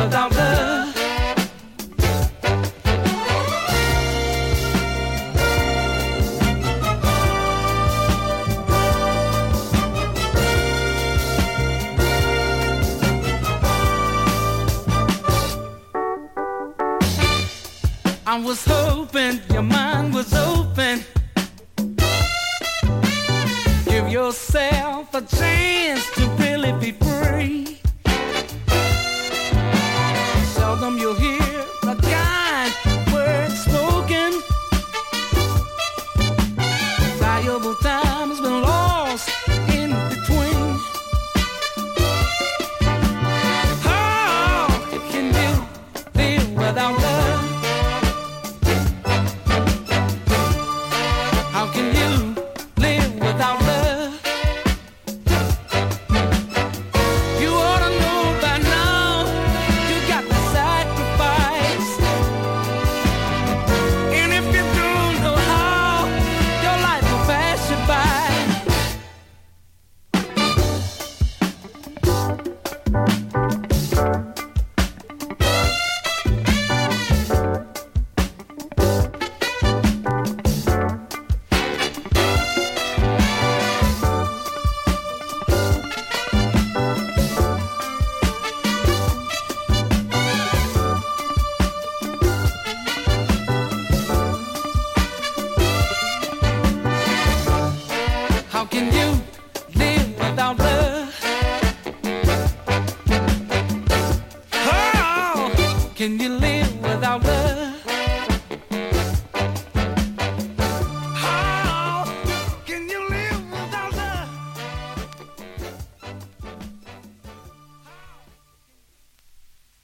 without love? I was hoping your mind was open. Give yourself a chance to really be free. Seldom you'll hear a kind word spoken. Valuable time's been lost in between. How can you live without love? How can you live without love? You ought to know by now you got to sacrifice. And if you don't know how, your life will pass you by. How can you live without love? How can you live without love?